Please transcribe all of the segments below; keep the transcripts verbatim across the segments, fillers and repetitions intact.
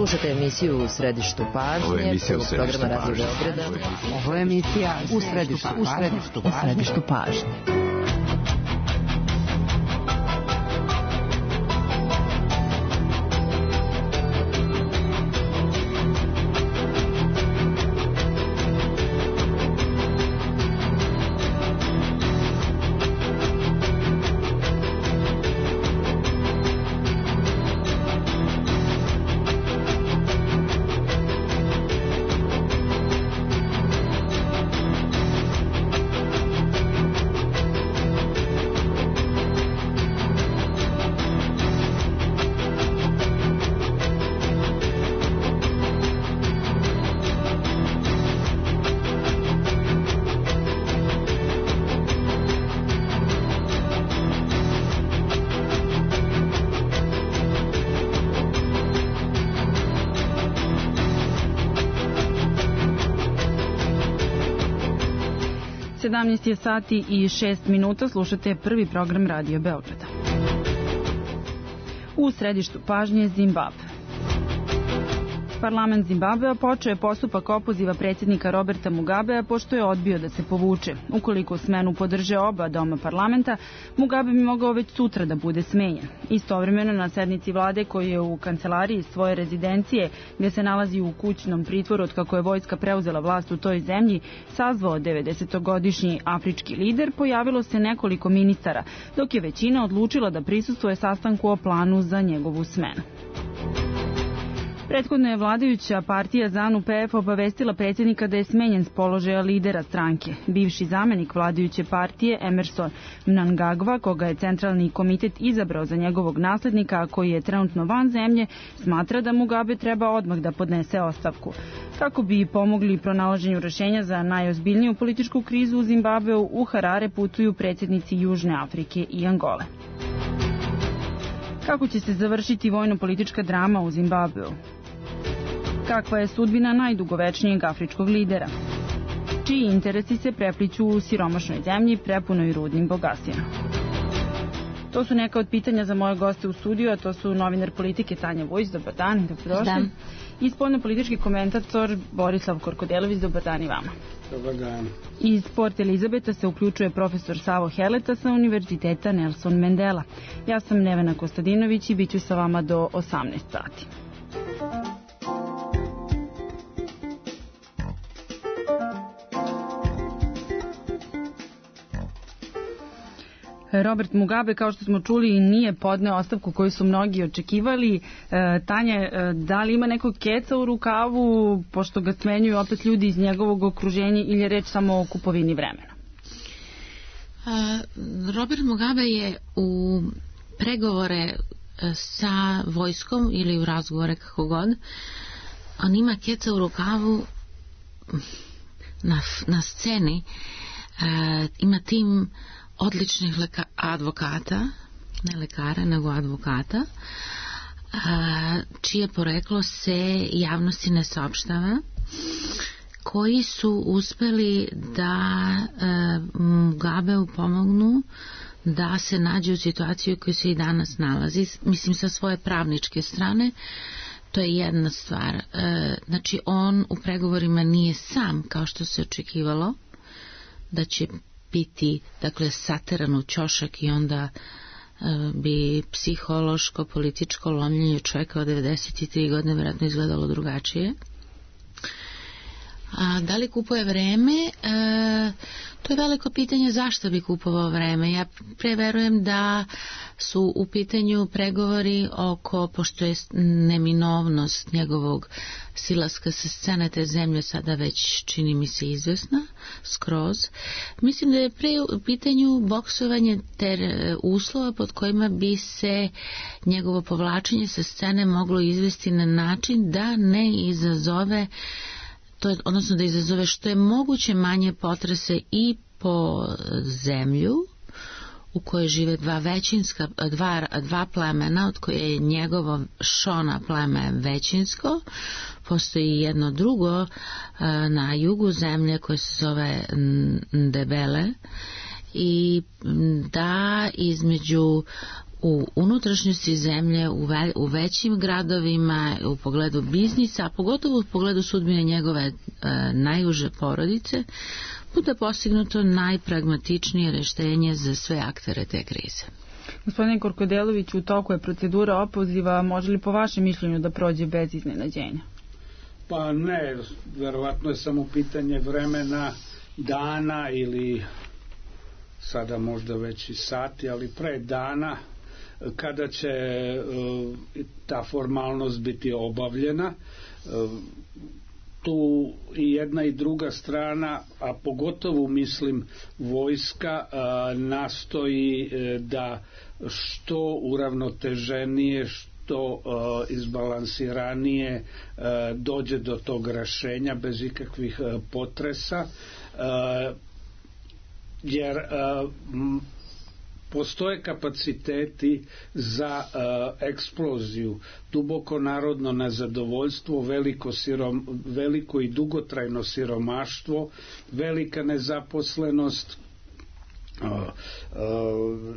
Slušajte emisiju U središtu pažnje. Ovo je emisija U središtu pažnje. Ovo je emisija U središtu pažnje. U središtu pažnje. sedamnaest je sati i šest minuta, slušate prvi program Radio Beograda. U središtu pažnje Zimbabve. Parlament Zimbabvea počeo je postupak opoziva predsjednika Roberta Mugabea pošto je odbio da se povuče. Ukoliko smenu podrže oba doma parlamenta, Mugabe bi mogao već sutra da bude smenjen. Istovremeno na sednici vlade koji je u kancelariji svoje rezidencije, gdje se nalazi u kućnom pritvoru od kako je vojska preuzela vlast u toj zemlji, sazvao devedesetogodišnji afrički lider, pojavilo se nekoliko ministara, dok je većina odlučila da prisustvuje sastanku o planu za njegovu smenu. Prethodno je vladajuća partija ZANU P F obavestila predsjednika da je smenjen s položaja lidera stranke. Bivši zamenik vladajuće partije Emerson Mnangagwa, koga je centralni komitet izabrao za njegovog naslednika, a koji je trenutno van zemlje, smatra da Mugabe treba odmah da podnese ostavku. Kako bi pomogli pronalaženju rješenja za najozbiljniju političku krizu u Zimbabveu, u Harare putuju predsjednici Južne Afrike i Angole. Kako će se završiti vojno-politička drama u Zimbabveu? Kakva je sudbina najdugovečnijeg afričkog lidera? Čiji interesi se prepliću u siromašnoj zemlji prepunoj rudnim bogatstvima? To su neka od pitanja za moje goste u studiju, a to su novinar politike Tanja Vujić, dobar dan, dobrodošli. I spoljno-politički komentator Borislav Korkodelović, dobar dan i vama. Dobar dan. Iz Port Elizabeta se uključuje profesor Savo Heleta sa Univerziteta Nelson Mandela. Ja sam Nevena Kostadinović i bit ću sa vama do osamnaest sati. Robert Mugabe, kao što smo čuli, nije podneo ostavku koju su mnogi očekivali. E, Tanja, e, da li ima nekog keca u rukavu, pošto ga smenjuju opet ljudi iz njegovog okruženja, ili je reč samo o kupovini vremena? A, Robert Mugabe je u pregovore sa vojskom ili u razgovore kako god, on ima keca u rukavu na, na sceni, a, ima tim odličnih leka, advokata, ne lekara, nego advokata, a, čije poreklo se javnosti ne saopštava, koji su uspeli da a, Mugabeu pomognu da se nađe u situaciju u kojoj se i danas nalazi. Mislim, sa svoje pravničke strane, to je jedna stvar. E, znači, on u pregovorima nije sam, kao što se očekivalo, da će biti, dakle, sateran u ćošak i onda uh, bi psihološko, političko lomljenje čovjeka od devedeset tri godine vjerojatno izgledalo drugačije. A da li kupuje vreme? E, to je veliko pitanje zašto bi kupovao vreme. Ja preverujem da su u pitanju pregovori oko, pošto je neminovnost njegovog silaska sa scene te zemlje sada već čini mi se izvesna, skroz. Mislim da je pre u pitanju boksovanje ter uslova pod kojima bi se njegovo povlačenje sa scene moglo izvesti na način da ne izazove to je, odnosno da izazove što je moguće manje potrese i po zemlju u kojoj žive dva većinska, dva, dva plemena, od koje je njegovo Šona pleme većinsko. Postoji jedno drugo na jugu zemlje koje se zove Ndebele, i da između u unutrašnjosti zemlje, u, ve, u većim gradovima, u pogledu biznisa, a pogotovo u pogledu sudbine njegove e, najuže porodice, bude postignuto najpragmatičnije rešenje za sve aktere te krize. Gospodine Korkodelović, u toku je procedura opoziva, može li po vašem mišljenju da prođe bez iznenađenja? Pa ne, verovatno je samo pitanje vremena, dana ili sada možda već i sati, ali pre dana kada će uh, ta formalnost biti obavljena. Uh, tu i jedna i druga strana, a pogotovo mislim vojska, uh, nastoji uh, da što uravnoteženije, što uh, izbalansiranije uh, dođe do tog rešenja bez ikakvih uh, potresa, uh, jer uh, m, postoje kapaciteti za uh, eksploziju, duboko narodno nezadovoljstvo, veliko, sirom, veliko i dugotrajno siromaštvo, velika nezaposlenost, uh, uh,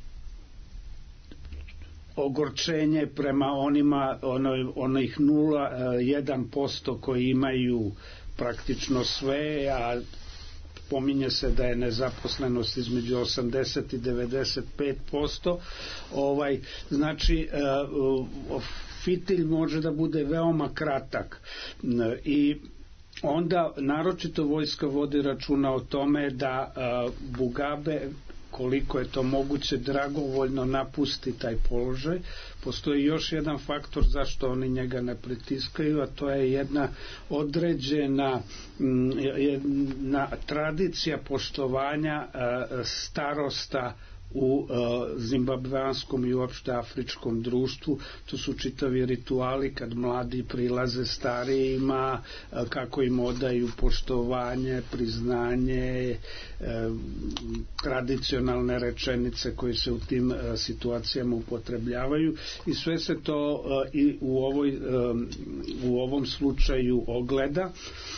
ogorčenje prema onima, ono, onih nula zarez jedan posto koji imaju praktično sve, a pominje se da je nezaposlenost između osamdeset i devedeset pet posto. Ovaj, znači, uh, fitilj može da bude veoma kratak i onda naročito vojska vodi računa o tome da uh, Mugabe, koliko je to moguće, dragovoljno napusti taj položaj. Postoji još jedan faktor zašto oni njega ne pritiskaju, a to je jedna određena jedna tradicija poštovanja starosta u zimbabveanskom i uopšte afričkom društvu. To su čitavi rituali kad mladi prilaze starijima, kako im odaju poštovanje, priznanje, tradicionalne rečenice koje se u tim situacijama upotrebljavaju, i sve se to i u ovoj u ovom slučaju ogleda.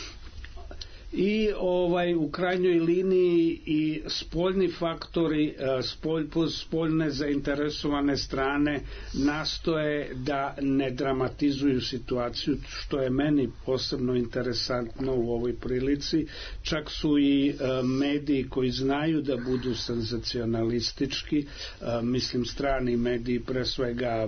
I ovaj u krajnjoj liniji i spoljni faktori, spolj, spoljne zainteresovane strane nastoje da ne dramatizuju situaciju, što je meni posebno interesantno u ovoj prilici. Čak su i mediji koji znaju da budu senzacionalistički, mislim strani mediji, pre svega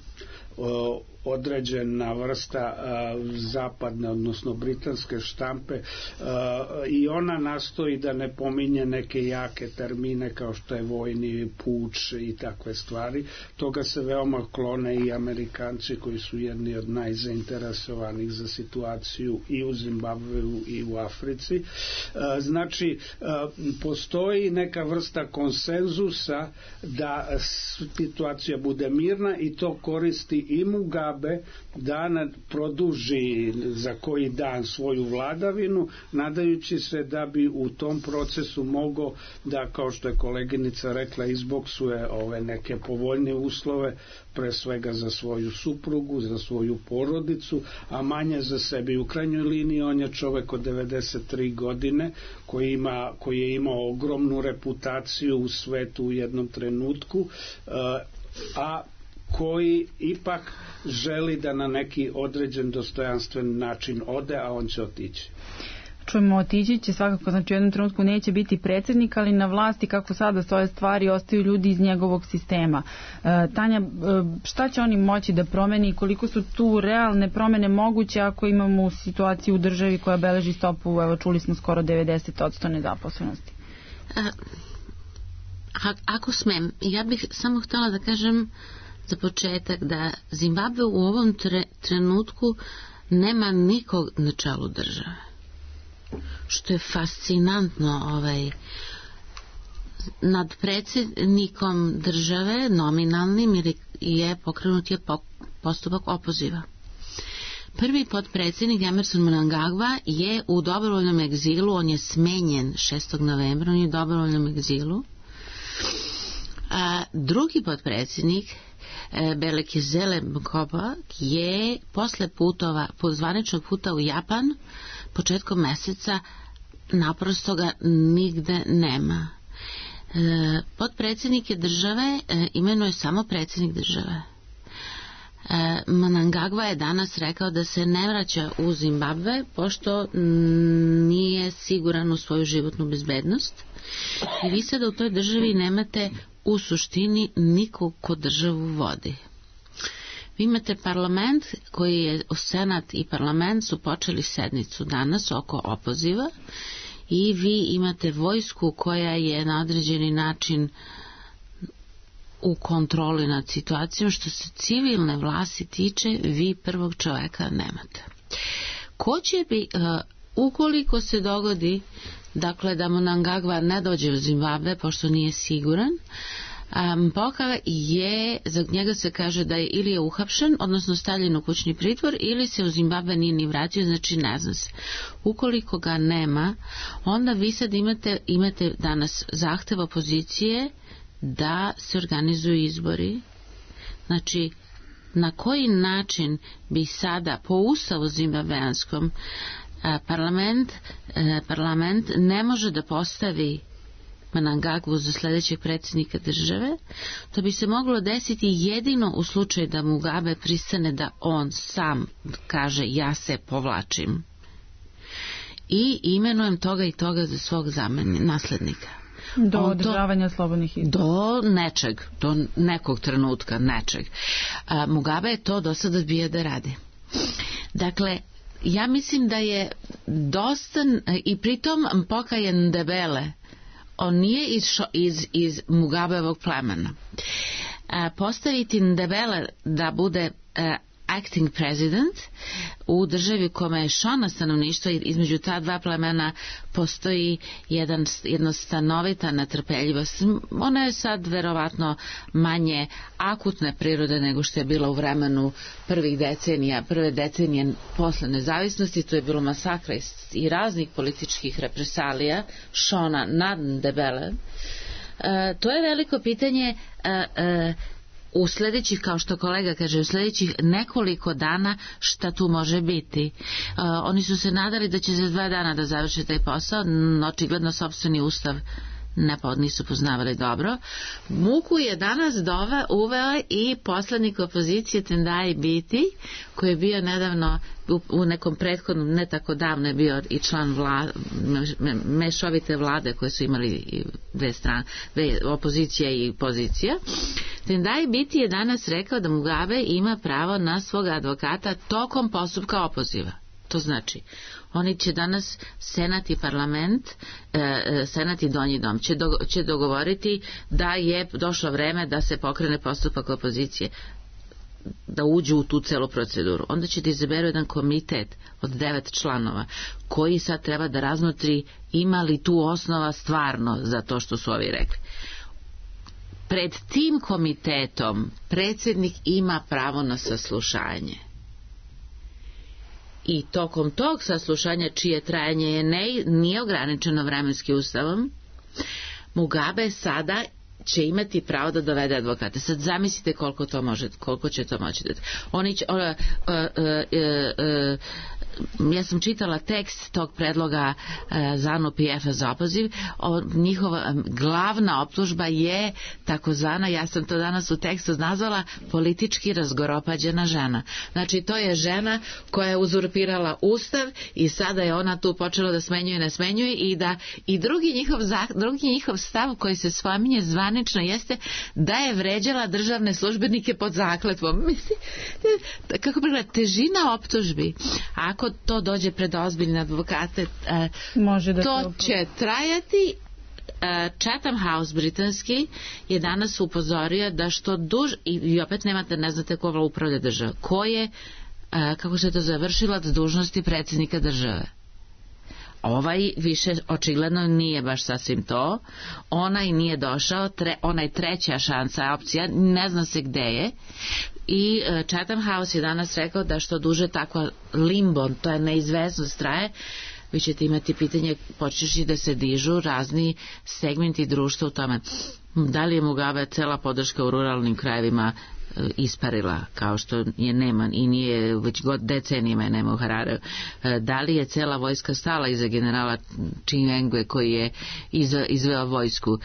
određena vrsta a, zapadne, odnosno britanske štampe, a, i ona nastoji da ne pominje neke jake termine kao što je vojni puč i takve stvari. Toga se veoma klone i Amerikanci koji su jedni od najzainteresovanih za situaciju i u Zimbabveu i u Africi. A, znači, a, postoji neka vrsta konsenzusa da situacija bude mirna i to koristi i Mugabe da produži za koji dan svoju vladavinu, nadajući se da bi u tom procesu mogao da, kao što je koleginica rekla, izboksuje ove neke povoljne uslove, pre svega za svoju suprugu, za svoju porodicu, a manje za sebe. U krajnjoj liniji on je čovek od devedeset tri godine koji, ima, koji je imao ogromnu reputaciju u svetu u jednom trenutku, a koji ipak želi da na neki određen dostojanstven način ode, a on će otići. Čujemo, otići će svakako, znači u jednom trenutku neće biti predsjednik, ali na vlasti kako sada stoje stvari ostaju ljudi iz njegovog sistema. E, Tanja, šta će oni moći da promeni i koliko su tu realne promene moguće ako imamo situaciju u državi koja beleži stopu, evo čuli smo, skoro devedeset posto nezaposlenosti? A, a, ako smem, ja bih samo htjela da kažem za početak da Zimbabve u ovom tre, trenutku nema nikog na čelu države. Što je fascinantno, ovaj, nad predsjednikom države, nominalnim, je pokrenut je postupak opoziva. Prvi potpredsjednik Emmerson Mnangagwa je u dobrovoljnom egzilu, on je smenjen šestog novembra, on je u dobrovoljnom egzilu. A drugi potpredsjednik Belekizele Mkoba je posle putova, zvaničnog puta u Japan početkom meseca, naprosto ga nigde nema. Potpredsjednike države imenuje samo predsjednik države. Mnangagwa je danas rekao da se ne vraća u Zimbabve pošto nije siguran u svoju životnu bezbednost i vi sada u toj državi nemate u suštini nikog ko državu vodi. Vi imate parlament koji je, senat i parlament su počeli sednicu danas oko opoziva i vi imate vojsku koja je na određeni način u kontroli nad situacijom. Što se civilne vlasti tiče, vi prvog čoveka nemate. Ko će bi, uh, ukoliko se dogodi, dakle, da Mnangagwa ne dođe u Zimbabve, pošto nije siguran, um, Mpoka je, za njega se kaže da je ili je uhapšen, odnosno stavljen u kućni pritvor, ili se u Zimbabve nije ni vratio, znači ne zna se. Ukoliko ga nema, onda vi sad imate, imate danas zahtev opozicije da se organizuju izbori. Znači, na koji način bi sada po ustavu zimbabveanskom parlament, parlament ne može da postavi Mnangagwu za sljedećeg predsjednika države? To bi se moglo desiti jedino u slučaju da Mugabe pristane da on sam kaže ja se povlačim i imenujem toga i toga za svog zamenika, naslednika. Do održavanja slobodnih izbora. Do nečeg, do nekog trenutka, nečeg. A, Mugabe je to do sada odbio da radi. Dakle, ja mislim da je dosta, i pritom Mpoka je Ndebele, on nije iz, iz, iz Mugabevog plemena. A, postaviti Ndebele da bude a, acting president u državi kome je Shona stanovništvo, između ta dva plemena postoji jedan, jedno stanovita netrpeljivost. Ona je sad verovatno manje akutne prirode nego što je bila u vremenu prvih decenija, prve decenije posle nezavisnosti. To je bilo masakra i raznih političkih represalija Shona nad Ndebele. E, to je veliko pitanje. e, e, u sljedećih, kao što kolega kaže, u sljedećih nekoliko dana šta tu može biti. Uh, oni su se nadali da će za dva dana da završe taj posao, očigledno sopstveni ustav ne, nisu poznavali dobro. Muku je danas dove, uveo i poslanik opozicije Tendai Biti, koji je bio nedavno u, u nekom prethodnom, ne tako davno je bio i član vla, me, mešovite vlade koje su imali dve strane, dve, opozicija i pozicija. Tendai Biti je danas rekao da Mugabe ima pravo na svog advokata tokom postupka opoziva. To znači, oni će danas senat i parlament, e, senat i donji dom će, do, će dogovoriti da je došlo vreme da se pokrene postupak opozicije, da uđu u tu celu proceduru. Onda će da izaberu jedan komitet od devet članova koji sad treba da razmotri ima li tu osnova stvarno za to što su ovi rekli. Pred tim komitetom predsjednik ima pravo na saslušanje. I tokom tog saslušanja, čije trajanje je ne, nije ograničeno vremenski ustavom, Mugabe sada će imati pravo da dovede advokate. Sad zamislite koliko to može, koliko će to moći da... Oni će, uh, uh, uh, uh, ja sam čitala tekst tog predloga uh, ZANU P F-a za opoziv. O, njihova glavna optužba je takozvana, ja sam to danas u tekstu nazvala, politički razgoropađena žena. Znači to je žena koja je uzurpirala ustav i sada je ona tu počela da smenjuje, ne smenjuje i da i drugi njihov, drugi njihov stav koji se spominje zvanično jeste da je vređala državne službenike pod zakletvom. Mislim, kako bi rekla, težina optužbi, ako to dođe pred ozbiljne advokate, može da to će upro... trajati. Chatham House britanski je danas upozorio da što duž, i opet nemate, ne znate ko upravlja država, ko je, kako se to završila, s dužnosti predsjednika države. Ovaj više očigledno nije baš sasvim to. Onaj nije došao, tre, onaj treća šansa, opcija, ne zna se gde je. I uh, Chatham House je danas rekao da što duže takva limbo, to je neizvesnost traje, vi ćete imati pitanje, počeš i da se dižu razni segmenti društva u tome. Da li je Mugabe cela podrška u ruralnim krajevima isparila, kao što je nema i nije već god decenijima je nema u Harareu? Da li je cela vojska stala iza generala Chiwengue koji je izveo vojsku?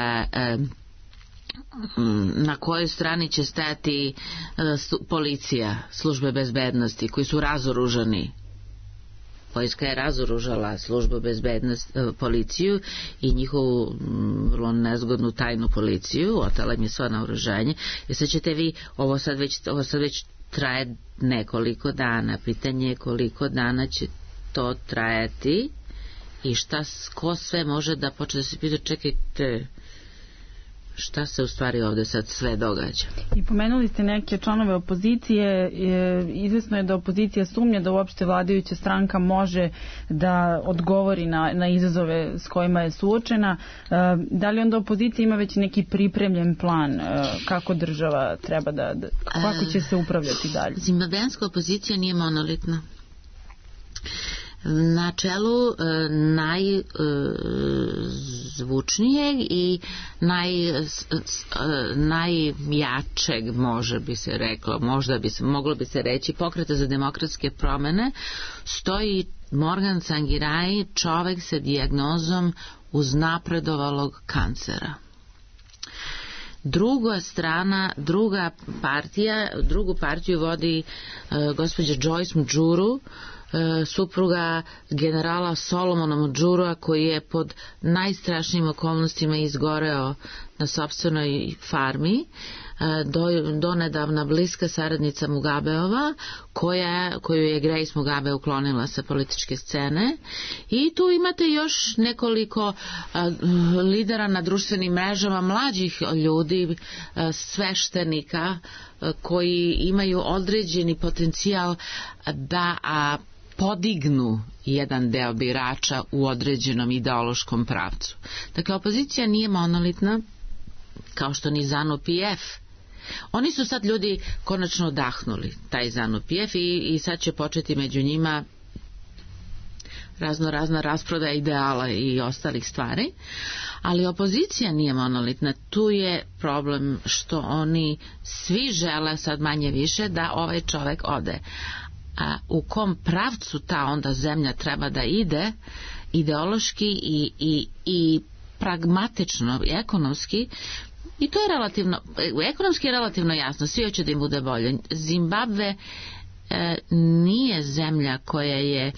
Na kojoj strani će stajati policija, službe bezbednosti koji su razoružani? Vojska je razoružala službu bezbednosti, policiju i njihovu vrlo nezgodnu tajnu policiju, otela im je sva naoružanje. I sad ćete vi, ovo sad već, ovo sad već traje nekoliko dana, pitanje je koliko dana će to trajati i šta, ko sve može da počne da se pita, čekajte, šta se u stvari ovde sad sve događa. I pomenuli ste neke članove opozicije, izvesno je da opozicija sumnja da uopšte vladajuća stranka može da odgovori na, na izazove s kojima je suočena. Da li onda opozicija ima već neki pripremljen plan kako država treba da, da kako će se upravljati dalje? Zimbabvenska opozicija nije monolitna. Na čelu najzvučnijeg i naj, najjačeg, može bi se reklo, možda bi se, moglo bi se reći, Pokreta za demokratske promene, stoji Morgan Tsvangirai, čovek sa dijagnozom uznapredovalog kancera. Druga strana, druga partija, drugu partiju vodi uh, gospođa Joyce Mujuru, supruga generala Solomona Mujurua, koji je pod najstrašnijim okolnostima izgoreo na sopstvenoj farmi, do, donedavna bliska saradnica Mugabeova, koja, koju je Grace Mugabe uklonila sa političke scene. I tu imate još nekoliko a, lidera na društvenim mrežama, mlađih ljudi, a, sveštenika, a, koji imaju određeni potencijal da a, podignu jedan deo birača u određenom ideološkom pravcu. Dakle, opozicija nije monolitna, kao što ni ZANU P F. Oni su sad ljudi konačno odahnuli, taj ZANU P F, i, i sad će početi među njima razno razna rasprodaja ideala i ostalih stvari, ali opozicija nije monolitna. Tu je problem što oni svi žele sad manje više da ovaj čovek ode. A u kom pravcu ta onda zemlja treba da ide ideološki i, i, i pragmatično i ekonomski, i to je relativno, ekonomski je relativno jasno, svi hoće da im bude bolje. Zimbabve e, nije zemlja koja je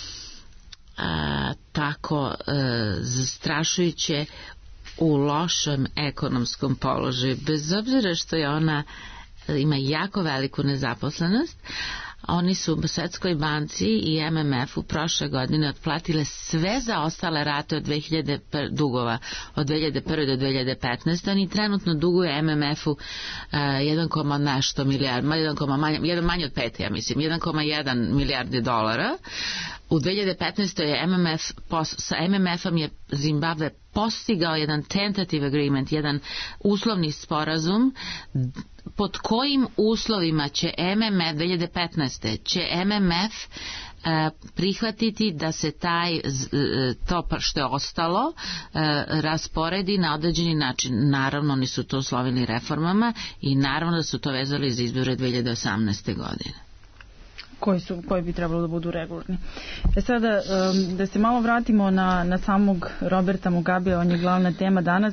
a, tako e, zastrašujuće u lošem ekonomskom položaju, bez obzira što je ona ima jako veliku nezaposlenost. Oni su u Svetskoj banci i M M F-u prošle godine otplatile sve zaostale rate od dve hiljade dugova od dve hiljade prve do dve hiljade petnaeste. Oni trenutno duguju M M F-u uh, jedan komma nešto milijardi, jedan manje od pet, ja mislim, jedan komma jedan milijardi dolara. U dve hiljade petnaestoj je M M F, sa M M F-om je Zimbabve postigao jedan tentative agreement, jedan uslovni sporazum, pod kojim uslovima će M M F dve hiljade petnaeste će M M F e, prihvatiti da se taj to što je ostalo e, rasporedi na određeni način. Naravno, oni su to uslovili reformama i naravno da su to vezali za izbore dve hiljade osamnaeste godine. Koji, su, koji bi trebalo da budu regularni. E sada, da se malo vratimo na, na samog Roberta Mugabe, on je glavna tema danas.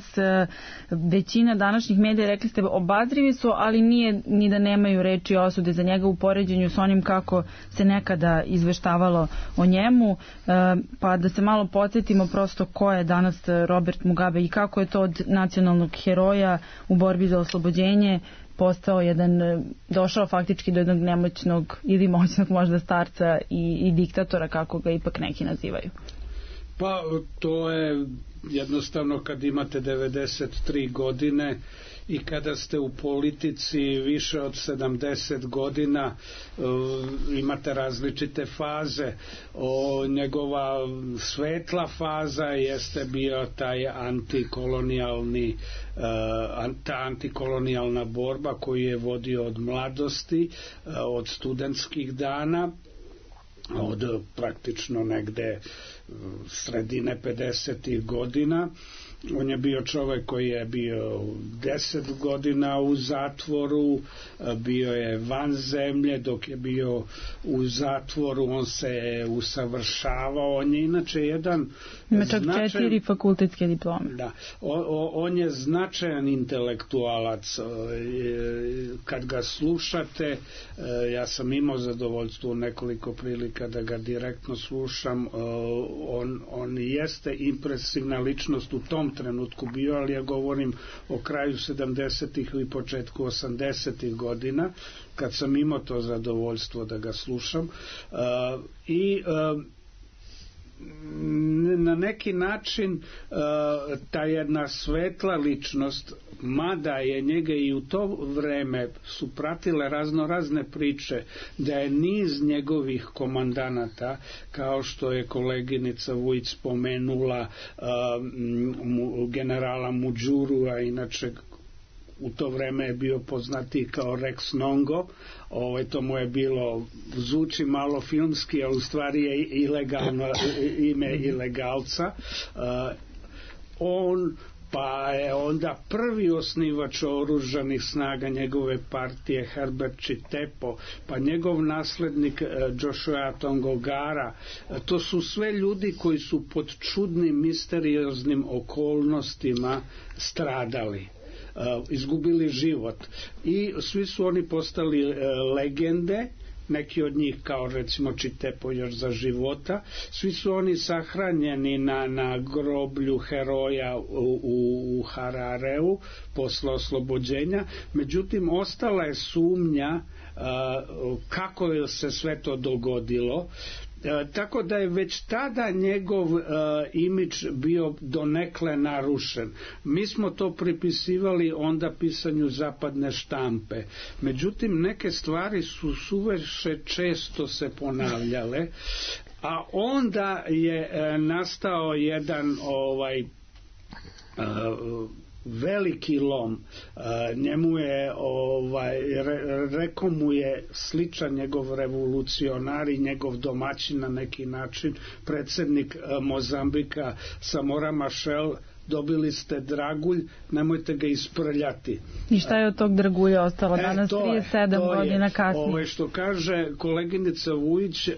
Većina današnjih medija, rekli ste, obazrivi su, ali nije ni da nemaju reči osude za njega u poređenju s onim kako se nekada izveštavalo o njemu. Pa da se malo podsjetimo prosto ko je danas Robert Mugabe i kako je to od nacionalnog heroja u borbi za oslobođenje postao jedan, došao faktički do jednog nemoćnog ili moćnog možda starca i, i diktatora, kako ga ipak neki nazivaju. Pa to je jednostavno kad imate devedeset tri godine i kada ste u politici više od sedamdeset godina, uh, imate različite faze. O, njegova svetla faza jeste bio taj antikolonijalni uh, ta antikolonijalna borba koju je vodio od mladosti, uh, od studentskih dana, od praktično negde sredine pedesetih godina, On je bio čovjek koji je bio deset godina u zatvoru, bio je van zemlje. Dok je bio u zatvoru on se usavršavao. On je inače jedan ima čak značajan, četiri fakultetske diplome. Da, o, o, on je značajan intelektualac. Kad ga slušate, ja sam imao zadovoljstvo nekoliko prilika da ga direktno slušam, on, on jeste impresivna ličnost u tom trenutku bio, ali ja govorim o kraju sedamdesetih i početku osamdesetih godina, kad sam imao to zadovoljstvo da ga slušam. I na neki način ta jedna svetla ličnost, mada je njega i u to vreme su pratile razno razne priče da je niz njegovih komandanata, kao što je koleginica Vujić spomenula generala Mudžurua, inače u to vreme je bio poznatiji kao Rex Nongo. Ovo, to mu je bilo, zvuči malo filmski, a u stvari je ilegalno ime ilegalca. On pa je onda prvi osnivač oružanih snaga njegove partije Herbert Chitepo, pa njegov naslednik Joshua Tongogara. To su sve ljudi koji su pod čudnim, misterioznim okolnostima stradali, izgubili život, i svi su oni postali legende. Neki od njih, kao recimo Chitepo još za života, svi su oni sahranjeni na, na groblju heroja u, u Harareu posle oslobođenja. Međutim, ostala je sumnja uh, kako je se sve to dogodilo. E, tako da je već tada njegov e, imidž bio donekle narušen. Mi smo to pripisivali onda pisanju zapadne štampe. Međutim, neke stvari su suveše često se ponavljale, a onda je e, nastao jedan ovaj e, veliki lom. Njemu je ovaj, re, rekao mu je sličan njegov revolucionar i njegov domaćin na neki način, predsjednik Mozambika Samora Machel: dobili ste dragulj, nemojte ga isprljati. I šta je od tog dragulja ostalo danas, e, trideset sedam godina kasnije? Ove, što kaže koleginica Vujić,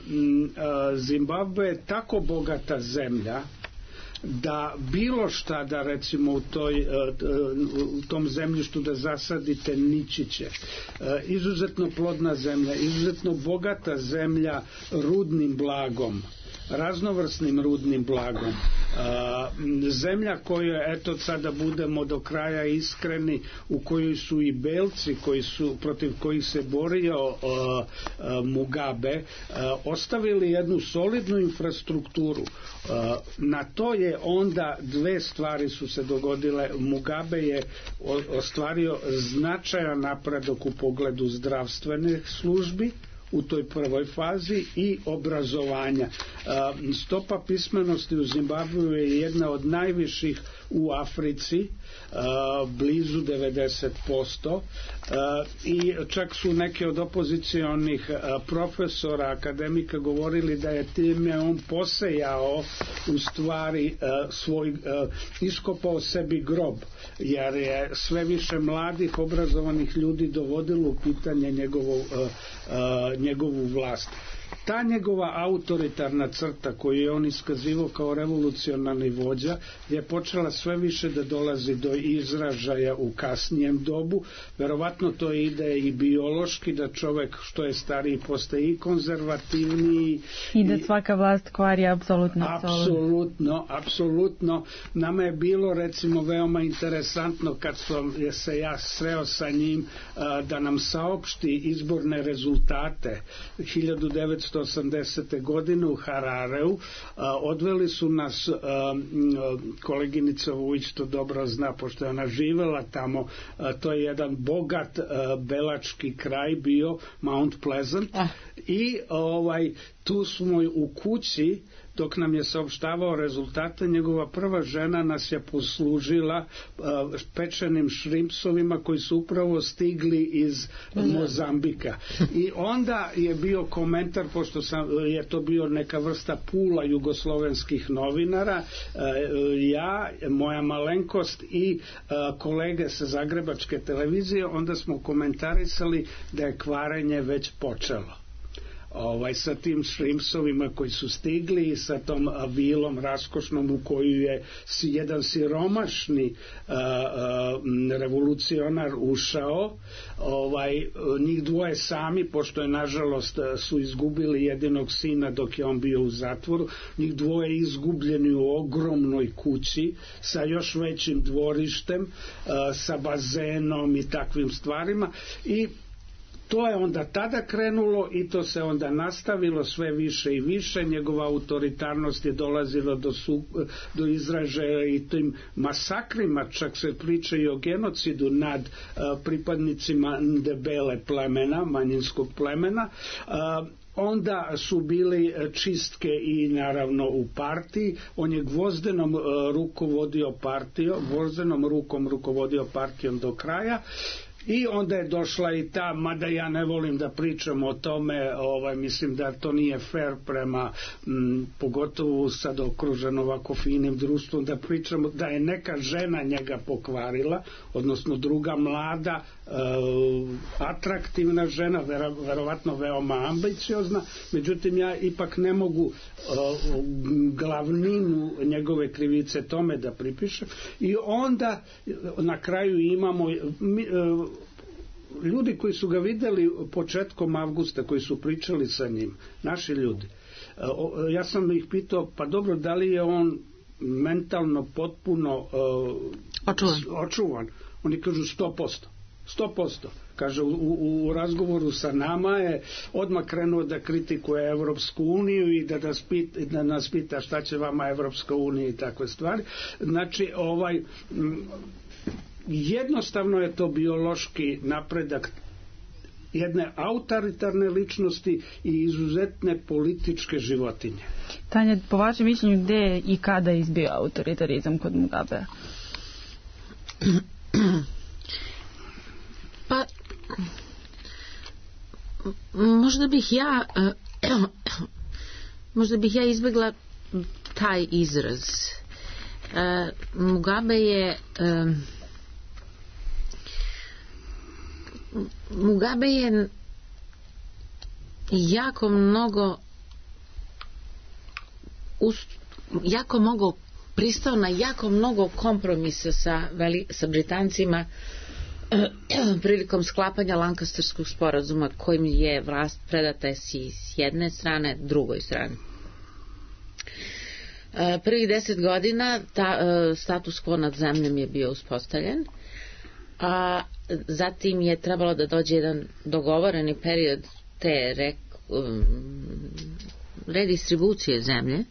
Zimbabwe je tako bogata zemlja da bilo šta da recimo u, toj, u tom zemljištu da zasadite nići će. Izuzetno plodna zemlja, izuzetno bogata zemlja rudnim blagom, raznovrsnim rudnim blagom. Zemlja koja, eto sad da budemo do kraja iskreni, u kojoj su i belci koji su, protiv kojih se borio Mugabe, ostavili jednu solidnu infrastrukturu. Na to je onda dve stvari su se dogodile. Mugabe je ostvario značajan napredak u pogledu zdravstvenih službi u toj prvoj fazi i obrazovanja. Stopa pismenosti u Zimbabveu je jedna od najviših u Africi, blizu devedeset posto, i čak su neke od opozicionih profesora, akademika govorili da je time on posejao u stvari svoj, iskopao sebi grob, jer je sve više mladih obrazovanih ljudi dovodilo u pitanje njegovu, njegovu vlast. Ta njegova autoritarna crta koju je on iskazivao kao revolucionarni vođa je počela sve više da dolazi do izražaja u kasnijem dobu. Verovatno to ide i biološki, da čovek što je stariji postaje i konzervativniji i da svaka vlast kvari apsolutno apsolutno, apsolutno. Nama je bilo recimo veoma interesantno kad sam se ja sreo sa njim da nam saopšti izborne rezultate hiljadu devetsto osamdesete godine u Harareu. Odveli su nas, koleginica Vujić to dobro zna pošto je ona živela tamo, to je jedan bogat belački kraj bio, Mount Pleasant, ah. i ovaj, tu smo u kući dok nam je saopštavao rezultate, njegova prva žena nas je poslužila pečenim šrimpsovima koji su upravo stigli iz Mozambika. I onda je bio komentar, pošto sam, je to bio neka vrsta pula jugoslovenskih novinara, ja, moja malenkost i kolege sa Zagrebačke televizije, onda smo komentarisali da je kvarenje već počelo. Ovaj, sa tim šrimpsovima koji su stigli i sa tom vilom raskošnom u koju je jedan siromašni a, a, revolucionar ušao, ovaj, njih dvoje sami, pošto je nažalost su izgubili jedinog sina dok je on bio u zatvoru, njih dvoje izgubljeni u ogromnoj kući sa još većim dvorištem, a, sa bazenom i takvim stvarima, i to je onda tada krenulo i to se onda nastavilo sve više i više. Njegova autoritarnost je dolazila do, su, do izražaja i tim masakrima, čak se priča i o genocidu nad uh, pripadnicima Ndebele plemena, manjinskog plemena. Uh, onda su bili čistke i naravno u partiji. On je gvozdenom uh, rukovodio partijom, gvozdenom rukom rukovodio partijom do kraja. I onda je došla i ta, mada ja ne volim da pričam o tome, ovaj, mislim da to nije fair prema, m, pogotovo sad okružen ovako finim društvom, da pričamo da je neka žena njega pokvarila, odnosno druga mlada, e, atraktivna žena, vero, verovatno veoma ambiciozna, međutim ja ipak ne mogu e, glavninu njegove krivice tome da pripišem. I onda na kraju imamo mi, e, ljudi koji su ga videli početkom avgusta, koji su pričali sa njim, naši ljudi, ja sam ih pitao, pa dobro, da li je on mentalno potpuno uh, očuvan. očuvan? Oni kažu sto posto. sto posto. Kaže, u, u, u razgovoru sa nama je odmah krenuo da kritikuje Evropsku uniju i da nas pita, da nas pita šta će vama Evropska unija i takve stvari. Znači, ovaj... M, jednostavno je to biološki napredak jedne autoritarne ličnosti i izuzetne političke životinje. Tanja, po vašem mišljenju, gde je i kada je izbio autoritarizam kod Mugabea? Pa, možda bih ja možda bih ja izbjegla taj izraz. Mugabe je Mugabe je jako mnogo jako mnogo pristao na jako mnogo kompromisa sa, veli, sa Britancima prilikom sklapanja Lancasterskog sporazuma, kojim je vlast predata s jedne strane drugoj strani. Prvih deset godina ta, status quo nad zemljom je bio uspostavljen, a zatim je trebalo da dođe jedan dogovoreni period te re, um, redistribucije zemlje.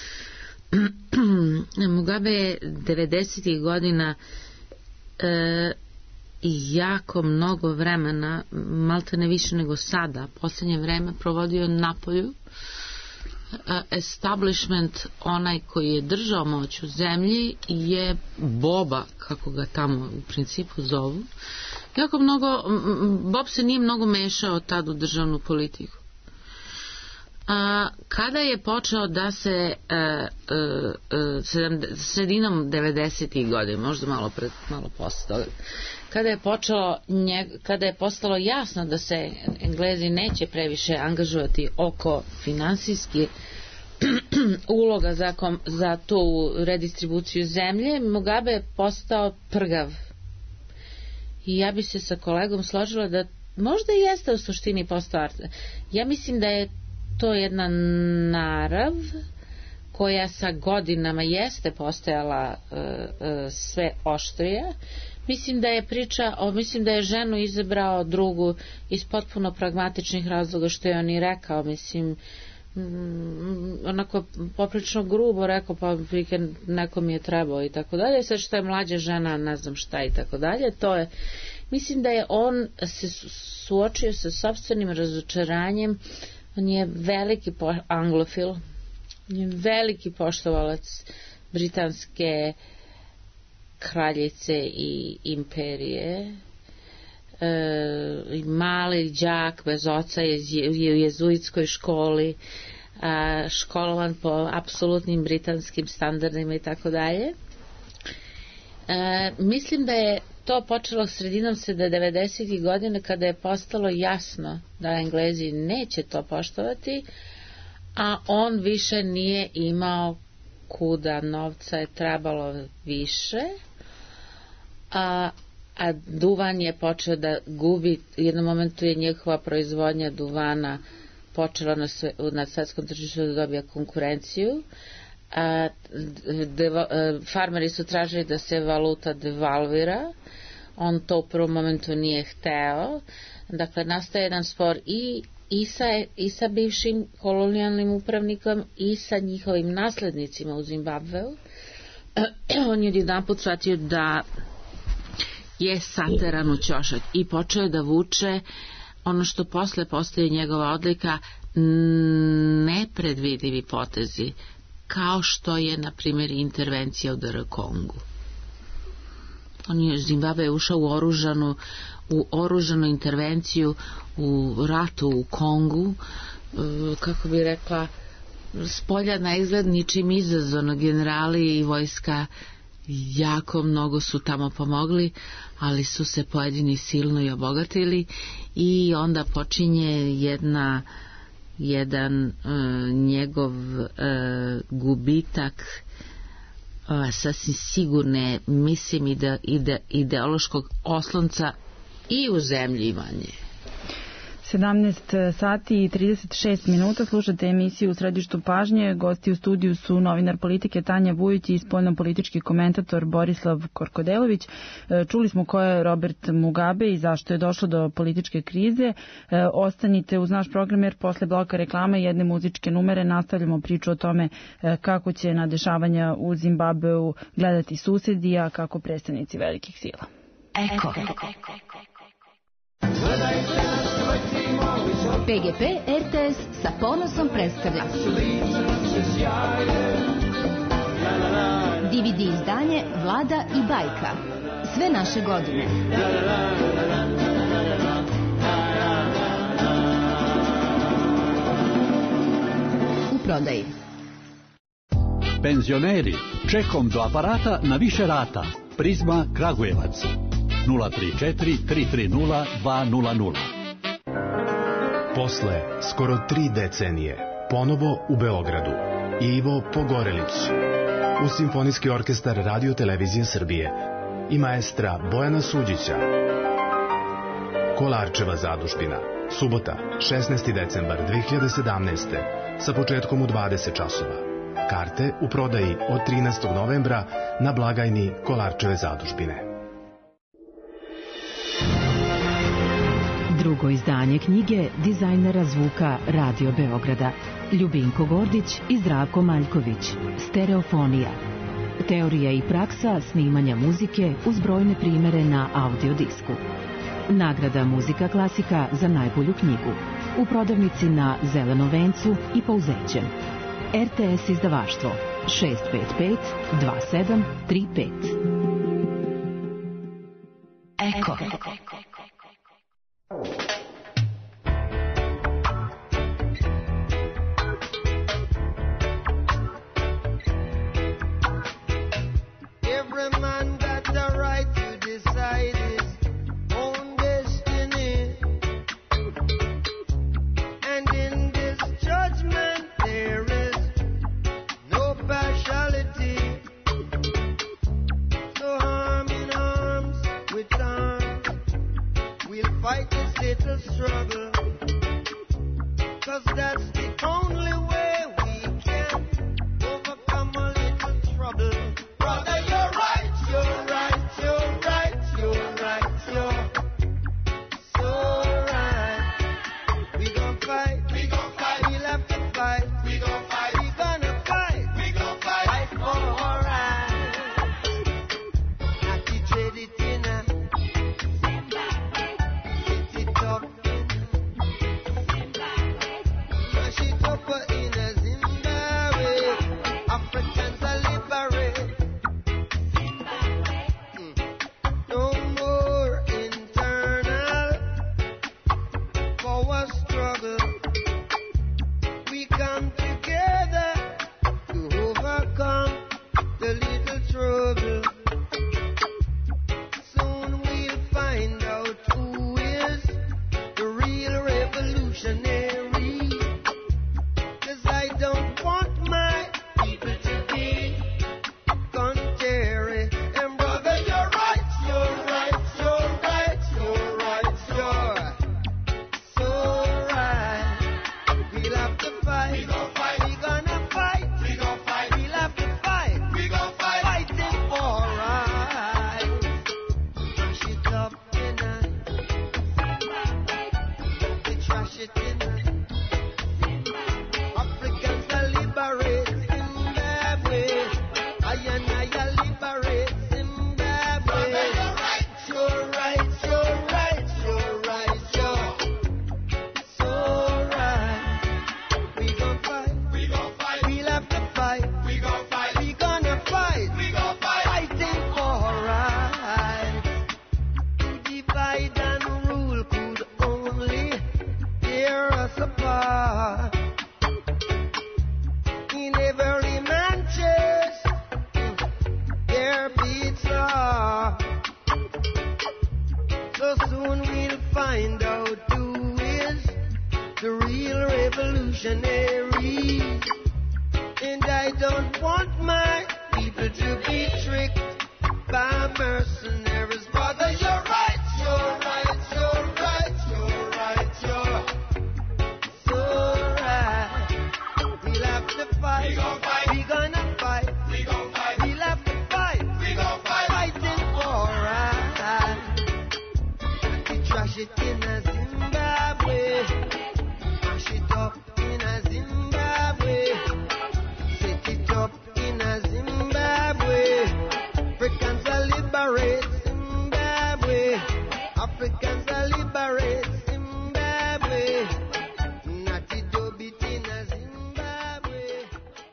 Mugabe je devedesetih godina e, jako mnogo vremena, malte ne više nego sada, poslednje vreme provodio napolju. Establishment, onaj koji je držao moć u zemlji, je Boba, kako ga tamo u principu zovu. Jako mnogo, Bob se nije mnogo mešao tad u državnu politiku. A, kada je počeo da se a, a, a, sredinom devedesetih godina, možda malo pred, malo posle toga, kada je počelo njeg, kada je postalo jasno da se Englezi neće previše angažovati oko finansijski uloga za, kom, za tu redistribuciju zemlje, Mugabe je postao prgav. I ja bi se sa kolegom složila da možda i jeste u suštini postao. Ja mislim da je to jedna narav koja sa godinama jeste postajala uh, uh, sve oštrija. Mislim da je priča, o, mislim da je ženu izabrao drugu iz potpuno pragmatičnih razloga, što je on i rekao, mislim, mm, onako poprično grubo rekao, pa neko mi je trebao i tako dalje, sve što je mlađa žena, ne znam šta i tako dalje, to je, mislim da je on se suočio sa sopstvenim razočaranjem. On je veliki anglofil, veliki poštovalac britanske kraljice i imperije. E, mali đak bez oca je, je u jezuitskoj školi, a, školovan po apsolutnim britanskim standardima i tako dalje. Mislim da je to počelo sredinom devedesetih godina, kada je postalo jasno da Englezi neće to poštovati, a on više nije imao kuda, novca je trebalo više, a, a duvan je počeo da gubi. U jednom momentu je njihova proizvodnja duvana počela na, sve, na svetskom tržištu da dobija konkurenciju. A, deva, farmeri su tražili da se valuta devalvira, on to u prvom momentu nije hteo. Dakle, nastaje jedan spor i, i, sa, i sa bivšim kolonijalnim upravnikom i sa njihovim naslednicima u Zimbabveu. On je jedanput shvatio da je sateran u ćošak i počeo da vuče ono što posle postaje njegova odlika, nepredvidivi potezi, kao što je, na primjer, intervencija u D R Kongu. On je Zimbabwe ušao u oružanu, u oružanu intervenciju u ratu u Kongu, kako bi rekla, spolja na izgled ničim izazvano. Generali i vojska jako mnogo su tamo pomogli, ali su se pojedini silno i obogatili, i onda počinje jedna jedan uh, njegov uh, gubitak uh, sasvim sigurne, mislim, ide, ide, ideološkog oslonca i u zemlji manje. sedamnaest sati i trideset šest minuta, slušate emisiju U središtu pažnje. Gosti u studiju su novinar politike Tanja Vujić i spoljnopolitički komentator Borislav Korkodelović. Čuli smo ko je Robert Mugabe i zašto je došlo do političke krize. Ostanite uz naš program, jer posle bloka reklama i jedne muzičke numere nastavljamo priču o tome kako će na dešavanja u Zimbabveu gledati susedi, a kako predstavnici velikih sila. Eko. P G P R T S sa ponosom predstavlja D V D izdanje Vlada i bajka. Sve naše godine. U prodaji. Penzioneri, čekom do aparata na više rata. Prizma Kragujevac. nula tri četiri tri tri nula dva nula nula. Posle skoro tri decenije, ponovo u Beogradu, Ivo Pogorelić, uz Simfonijski orkestar Radio Televizije Srbije i maestra Bojana Suđića. Kolarčeva zadužbina, subota, šesnaesti decembar dve hiljade sedamnaeste. sa početkom u dvadeset časova. Karte u prodaji od trinaestog novembra na blagajni Kolarčeve zadužbine. Drugo izdanje knjige dizajnera zvuka Radio Beograda Ljubinko Gordić i Zdravko Maljković. Stereofonija. Teorija i praksa snimanja muzike uz brojne primere na audiodisku. Nagrada Muzika klasika za najbolju knjigu. U prodavnici na Zelenom vencu i Pouzećem. R T S izdavaštvo šest pet pet dva sedam tri pet. Eko. She took her in a Zimbabwe. find out who is the real revolutionary. And I don't want my people to be tricked by mercenaries. Brother, you're right, you're right, you're right, you're right, you're so right. We'll have to fight. We gon' fight. We gonna fight. We gon' fight. We'll have to fight. We gon' fight. Fighting for right. We trash it in a Zimbabwe. Mash it up in a Zimbabwe. Set it up in a Zimbabwe. Africans are liberate Zimbabwe. Africans are liberate Zimbabwe. Natty Dobit in a Zimbabwe.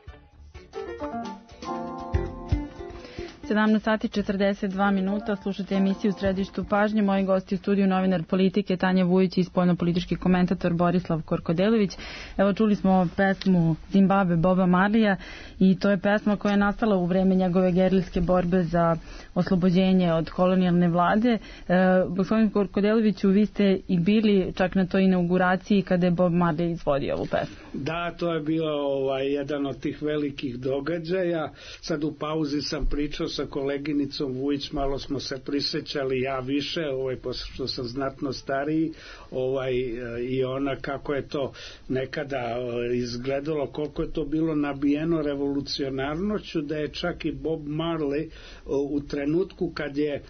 sedamnaest sati četrdeset dva minuta, slušate emisiju U središtu pažnje. Moji gosti u studiju novinar politike Tanja Vujić i spoljnopolitički komentator Borislav Korkodelović. Evo, čuli smo pesmu Zimbabwe Boba Marleya i to je pesma koja je nastala u vreme njegove gerilske borbe za oslobođenje od kolonijalne vlade. E, gospodin Korkodeloviću, vi ste i bili čak na toj inauguraciji kada je Bob Marley izvodio ovu pesmu. Da, to je bilo ovaj, jedan od tih velikih događaja. Sad u pauzi sam pričao sa koleginicom Vujić, malo smo se prisjećali, ja više, ovaj, pošto sam znatno stariji, ovaj, i ona kako je to nekada izgledalo, koliko je to bilo nabijeno revolucionarnoću, da je čak i Bob Marley u trenutku kad je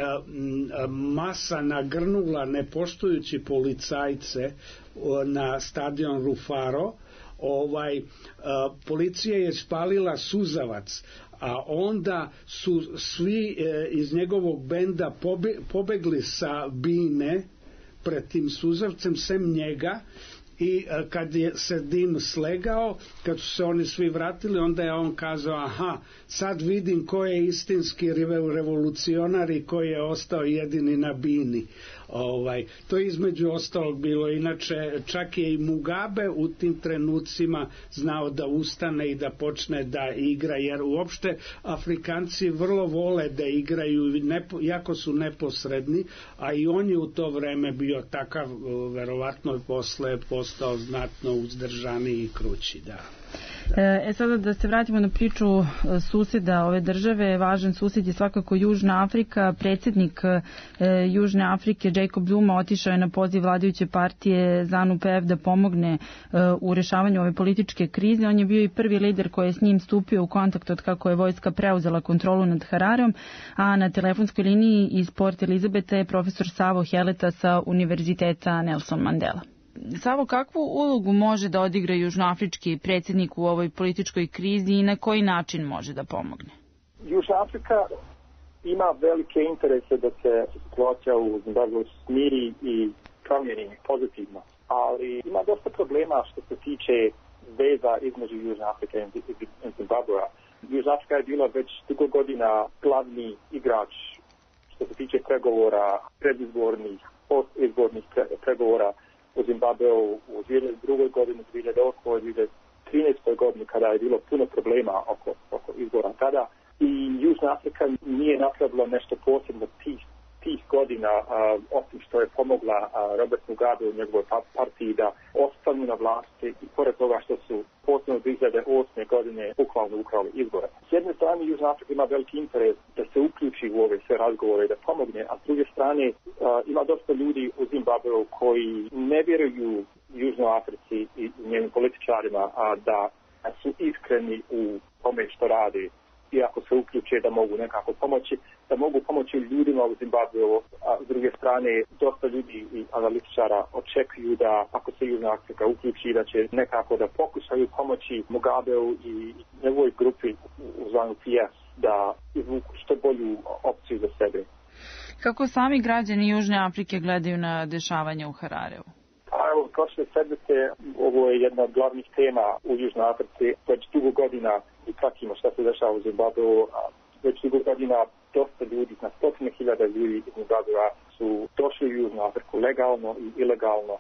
masa nagrnula nepoštujući policajce na stadion Rufaro, ovaj, policija je spalila suzavac, a onda su svi e, iz njegovog benda pobe, pobegli sa bine pred tim suzavcem, sem njega, i e, kad je se dim slegao, kad su se oni svi vratili, onda je on kazao, aha, sad vidim ko je istinski revolucionar i ko je ostao jedini na bini. Ovaj, to je između ostalog bilo. Inače, čak je i Mugabe u tim trenucima znao da ustane i da počne da igra, jer uopšte Afrikanci vrlo vole da igraju, nepo, jako su neposredni, a i on je u to vreme bio takav, verovatno je posle postao znatno uzdržaniji i krući, da. E sada da se vratimo na priču suseda ove države. Važan sused je svakako Južna Afrika. Predsjednik Južne Afrike Jacob Zuma otišao je na poziv vladajuće partije ZANU P F da pomogne u rešavanju ove političke krize. On je bio i prvi lider koji je s njim stupio u kontakt od kako je vojska preuzela kontrolu nad Harareom, a na telefonskoj liniji iz Port Elizabeta je profesor Savo Heleta sa Univerziteta Nelson Mandela. Savo, kakvu ulogu može da odigra južnoafrički predsjednik u ovoj političkoj krizi i na koji način može da pomogne? Južna Afrika ima velike interese da se situacija u Zimbabwe smiri i promijeni pozitivno, ali ima dosta problema što se tiče veza između Južne Afrike i Zimbabwea. Južna Afrika je bila već dugo godina glavni igrač što se tiče pregovora, predizbornih, postizbornih pregovora u Zimbabweu u dvije hiljade druge. godini, dvije hiljade osme. dvije hiljade trinaeste. godini kada je bilo puno problema oko, oko izbora tada. I Južna Afrika nije napravila nešto posebno tih, tih godina, a, osim što je pomogla a, Robert Mugabe u njegovoj partiji da ostanu na vlasti i pored toga što su posebno dvije hiljade osme. godine bukvalno ukrali izbore. S jedne strane Južna Afrika ima veliki interes da se uključi u ove sve razgovore i da pomogne, a s druge strane a, ima dosta ljudi u Zimbabweu koji ne vjeruju Južnoj Africi i njenim političarima a, da su iskreni u tome što rade. Iako se uključe da mogu nekako pomoći, da mogu pomoći ljudima u Zimbabweu, a s druge strane dosta ljudi i analitičara očekuju da ako se Južna Afrika uključi da će nekako da pokušaju pomoći Mugabeu i njegovoj grupi u zvanu P S da izvuku što bolju opciju za sebe. Kako sami građani Južne Afrike gledaju na dešavanje u Harareu? Pa evo, prošle sedmice ovo je jedna od glavnih tema u Južnoj Africi. Već dugo godina i pratimo šta se dešava u Zimbabweu. Već dugo godina dosta ljudi, na stotine hiljada ljudi iz Zimbabwea su došli u Južnu Afriku legalno i ilegalno.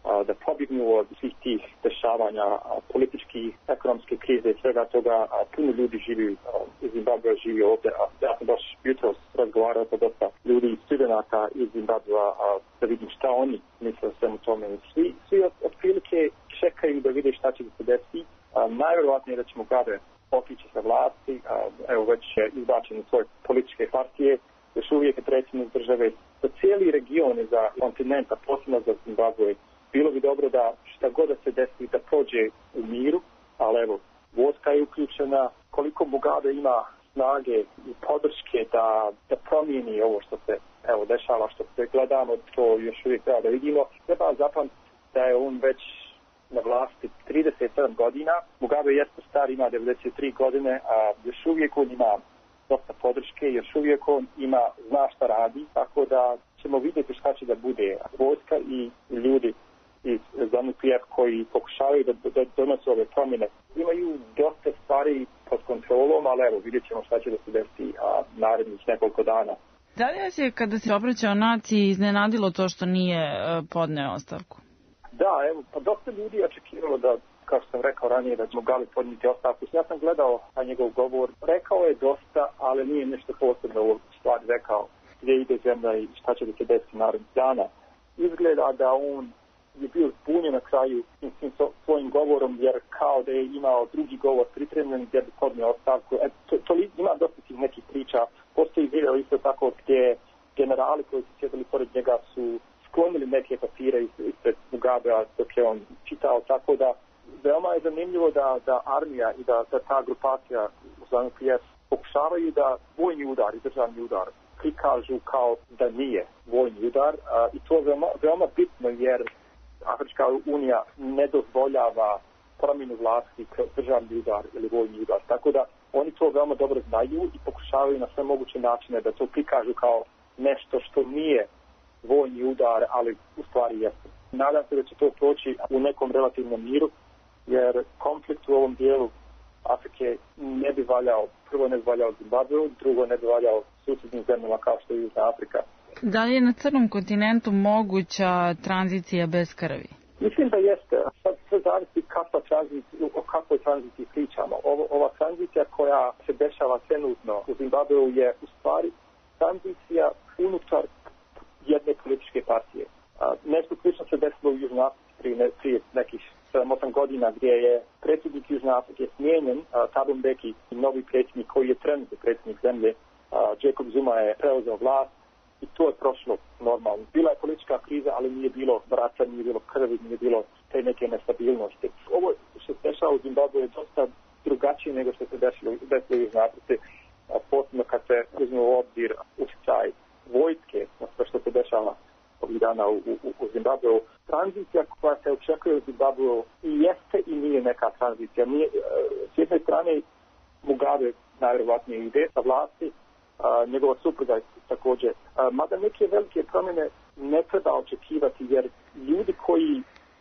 da pobjegnu od svih tih dešavanja, političkih, ekonomske krize i svega toga. Puno ljudi živi iz Zimbabvea, živi ovdje. Ja sam baš jutros razgovarao sa dosta ljudi iz studenata iz Zimbabvea da vidim šta oni misle o svemu tome. Svi, svi otprilike čekaju da vide šta će se desiti. Najvjerojatnije da će Mugabe otići sa vlasti, evo već je izbačen iz svoje političke partije, još uvijek je predsjednik države. Za cijeli region za kontinenta, posebno za Zimbabwe, bilo bi dobro da šta god da se desi da prođe u miru, ali evo, vojska je uključena, koliko Mugabe ima snage i podrške da, da promijeni ovo što se evo dešava, što se gledamo, to još uvijek treba da vidimo. Treba zapamtiti da je on već na vlasti trideset sedam godina. Mugabe jeste star, ima devedeset tri godine, a još uvijek on ima dosta podrške, još uvijek on ima, zna šta radi, tako da ćemo vidjeti šta će da bude vojska i ljudi iz ZANU P F koji pokušavaju da, da donose ove promjene. Imaju dosta stvari pod kontrolom, ali evo vidjet ćemo šta će da se desi a, narednih nekoliko dana. Da li vas je kada se obraćao naciji iznenadilo to što nije podneo ostavku? Da, evo, pa dosta ljudi je očekivalo da, kao što sam rekao ranije, da će Mugabe podnijeti ostavku. Ja sam gledao na njegov govor. Rekao je dosta, ali nije nešto posebno u stvari rekao gdje ide zemlja i šta će da se desiti narednih dana. Izgleda da on je bio zbunjen na kraju tim svojim govorom, jer kao da je imao drugi govor pripremljen gdje bi podnio ostavku. E, to, to ima dosta tih nekih priča. Postoji video isto tako gdje generali koji su sjedili pored njega su sklonili neke papire ispred Mugabea dok je on čitao, tako da veoma je zanimljivo da, da armija i da, da ta grupacija u ZANU P F pokušavaju da vojni udar i državni udar prikažu kao da nije vojni udar a, i to je veoma, veoma bitno jer Afrička unija ne dozvoljava promjenu vlasti kroz državni udar ili vojni udar, tako da oni to veoma dobro znaju i pokušavaju na sve moguće načine da to prikažu kao nešto što nije vojni udar, ali u stvari jeste. Nadam se da će to proći u nekom relativnom miru, jer konflikt u ovom dijelu Afrike ne bi valjao, prvo ne bi valjao Zimbabveu, drugo ne bi valjao susjednim zemljama kao što je Južna Afrika. Da li je na crnom kontinentu moguća tranzicija bez krvi? Mislim da jeste. Sad sve zavisi kakva tranzicija, o kakvoj tranziciji pričamo. Ovo, ova tranzicija koja se dešava trenutno u Zimbabveu je u stvari tranzicija unutar jedne političke partije. A, nešto slično se desilo u Južnoj Africi prije, ne, prije nekih sedam osam godina gdje je predsjednik Južne Afrike smijenjen, Thabo Mbeki, novi predsjednik koji je trenutni predsjednik zemlje, a, Jacob Zuma je preuzeo vlast i to je prošlo normalno. Bila je politička kriza, ali nije bilo brata, nije bilo krvi, nije bilo te neke nestabilnosti. Ovo što se dešava u Zimbabveu je dosta drugačije nego što se desilo u Južnoj Africi, posebno kad se uzme u obzir utjecaj vojske na sve što se dešava ovih dana u, u, u Zimbabveu. Tranzicija koja se očekuje u Zimbabveu i jeste i nije neka tranzicija. Nije, s jedne strane Mugabe najvjerojatnije ide sa vlasti, a, njegova supruga također. A, mada neke velike promjene ne treba očekivati jer ljudi koji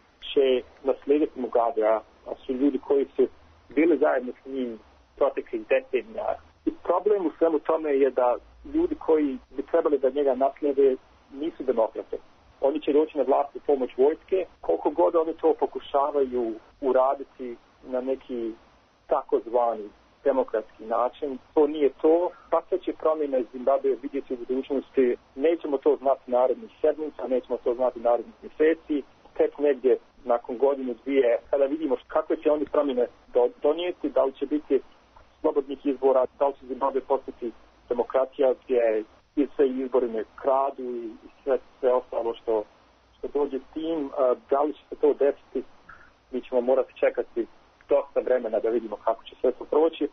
će naslijediti Mugabea su ljudi koji su bili zajedno s njim proteklih decenija. I problem u svemu tome je da ljudi koji bi trebali da njega naslijede nisu demokrate. Oni će doći na vlast u pomoć vojske, koliko god oni to pokušavaju uraditi na neki takozvani demokratski način. To nije to. Kakve će promjene Zimbabwe vidjeti u budućnosti, nećemo to znati narednih sedmica, nećemo to znati narednih mjeseci. Tek negdje nakon godinu, dvije, kada vidimo kakve će oni promjene donijeti, da li će biti slobodnih izbora, da li će Zimbabwe postati demokracija gdje i sve izbori ne kradu i sve, sve ostalo što, što dođe s tim, da li će se to desiti, mi ćemo morati čekati dosta vremena da vidimo kako će sve to proći,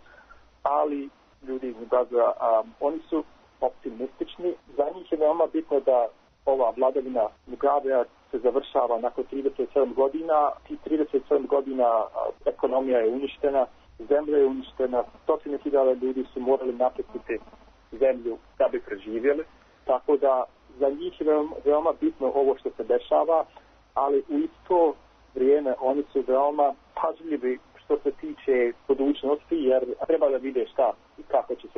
ali ljudi iz Zimbabvea, oni su optimistični. Za njih je veoma bitno da ova vladavina Mugabea se završava nakon trideset sedam godina. Ti trideset sedam godina ekonomija je uništena, zemlja je uništena, stotine hiljada ljudi su morali napustiti zemlju da bi preživjeli. Tako da za njih je veoma, veoma bitno ovo što se dešava, ali u isto vrijeme oni su veoma pažljivi što se tiče budućnosti, jer treba da vide šta i kako će se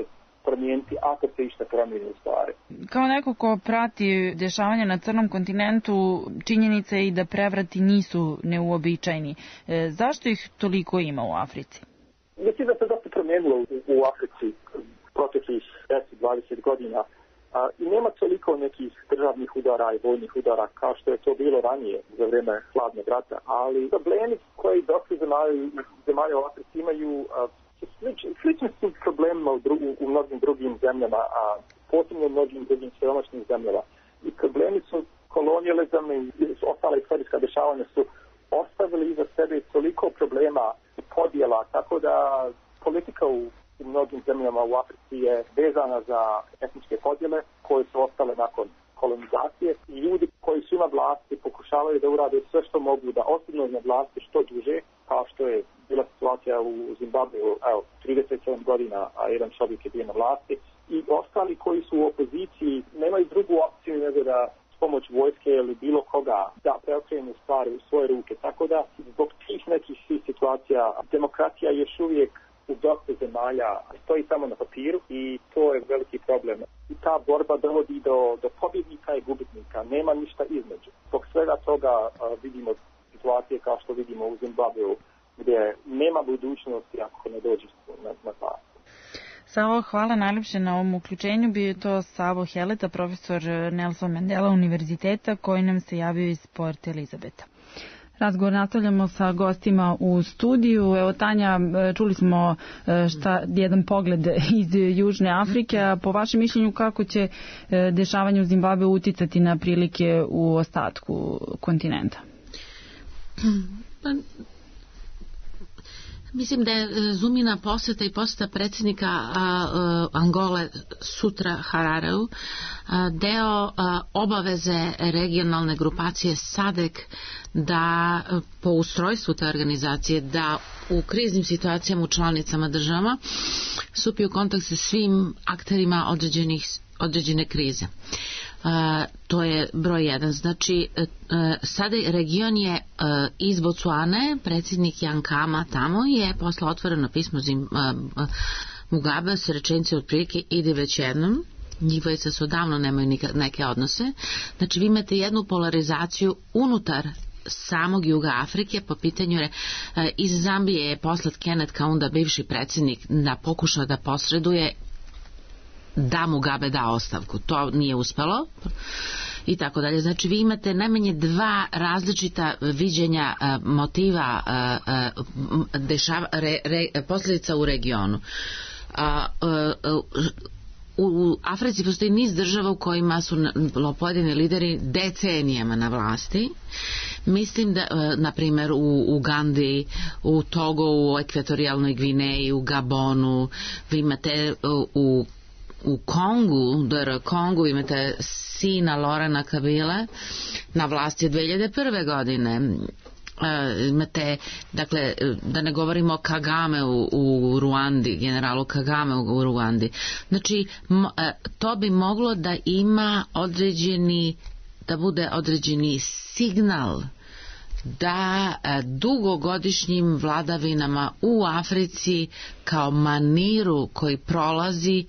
promijeniti ako se išta promijeni u stvari. Kao neko ko prati dešavanja na crnom kontinentu, činjenica je i da prevrati nisu neuobičajni. E, zašto ih toliko ima u Africi? Mislim da se dosta promijenilo u, u Africi proteklih deset do dvadeset godina. A, I nema toliko nekih državnih udara i vojnih udara kao što je to bilo ranije za vrijeme hladnog rata, ali problemi koji dosta zemalja u Africi imaju a, slični, slični su problemima u, dru, u mnogim drugim zemljama, a posebno u mnogim drugim siromašnim zemljama. I problemi su kolonijalizam i ostale istorijska dešavanja su ostavili iza sebe toliko problema i podjela, tako da politika u u mnogim zemljama u Africi je vezana za etničke podjele koje su ostale nakon kolonizacije i ljudi koji su na vlasti pokušavaju da urade sve što mogu da ostanu na vlasti što duže, kao što je bila situacija u Zimbabveu, evo, trideset sedam godina, a jedan čovjek je bio na vlasti, i ostali koji su u opoziciji nemaju drugu opciju nego da s pomoć vojske ili bilo koga da preokrenu stvari u svoje ruke. Tako da zbog tih nekih situacija demokratija još uvijek u dosta zemalja stoji samo na papiru i to je veliki problem. I ta borba dovodi do, do pobjednika i gubitnika, nema ništa između. Zbog svega toga a, vidimo situacije kao što vidimo u Zimbabveu, gdje nema budućnosti ako ne dođe na, na vlast. Savo, hvala najljepše na ovom uključenju. Bio je to Savo Heleta, profesor Nelson Mandela univerziteta, koji nam se javio iz Port Elizabeta. Razgovor nastavljamo sa gostima u studiju. Evo, Tanja, čuli smo šta, jedan pogled iz Južne Afrike, a po vašem mišljenju kako će dešavanje u Zimbabveu uticati na prilike u ostatku kontinenta? Pa, mislim da je Zumina posjeta i posjeta predsjednika a, a, Angole sutra Harareu a, deo a, obaveze regionalne grupacije SADC da po ustrojstvu te organizacije da u kriznim situacijama u članicama država stupi u kontakt sa svim akterima određenih, određene krize. Uh, to je broj jedan. Znači, uh, sada region je uh, iz Botswane, predsjednik Jan Kama tamo je poslao otvoreno pismo zim, uh, uh, Mugabe s rečenicom otprilike ide već jednom. Njih dvojica su davno nemaju nikad, neke odnose. Znači, vi imate jednu polarizaciju unutar samog Juga Afrike po pitanju uh, iz Zambije je poslat Kenneth Kaunda, bivši predsjednik, da pokušao da posreduje da Mugabe da ostavku. To nije uspelo i tako dalje. Znači vi imate najmanje dva različita viđenja uh, motiva uh, uh, dešava, re, re, posljedica u regionu. Uh, uh, uh, u Africi postoji niz država u kojima su pojedini lideri decenijama na vlasti. Mislim da, na primjer, u Ugandi, u Togo, u Ekvatorijalnoj Gvineji, u Gabonu, vi imate u u Kongu, D R Kongu, imate sina Lorena Kabila na vlasti od dve hiljade prve godine. E, imate, dakle, da ne govorimo o Kagame u, u Ruandi, generalu Kagame u, u Ruandi. Znači, mo, e, to bi moglo da ima određeni, da bude određeni signal da e, dugogodišnjim vladavinama u Africi kao maniru koji prolazi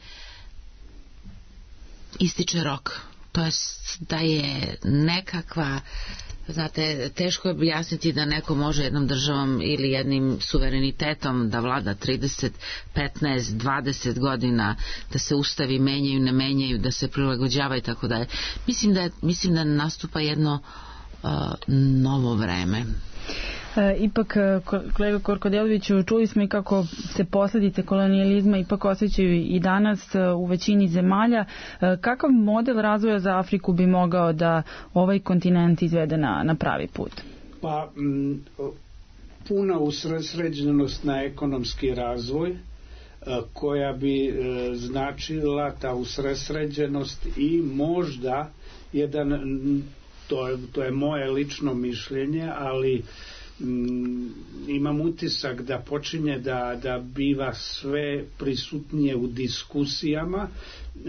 ističe rok. To je da je nekakva, znate, teško je objasniti da neko može jednom državom ili jednim suverenitetom da vlada trideset, petnaest, dvadeset godina, da se ustavi menjaju, ne menjaju, da se prilagođava i tako dalje. Mislim da mislim da nastupa jedno uh, novo vreme. E, ipak, kolega Korkodeloviću, čuli smo i kako se posljedice kolonijalizma ipak osjećaju i danas u većini zemalja. E, kakav model razvoja za Afriku bi mogao da ovaj kontinent izvede na, na pravi put? Pa, m, puna usredsređenost na ekonomski razvoj, e, koja bi e, značila ta usredsređenost i možda jedan, to je, to je moje lično mišljenje, ali Mm, imam utisak da počinje da, da biva sve prisutnije u diskusijama, e,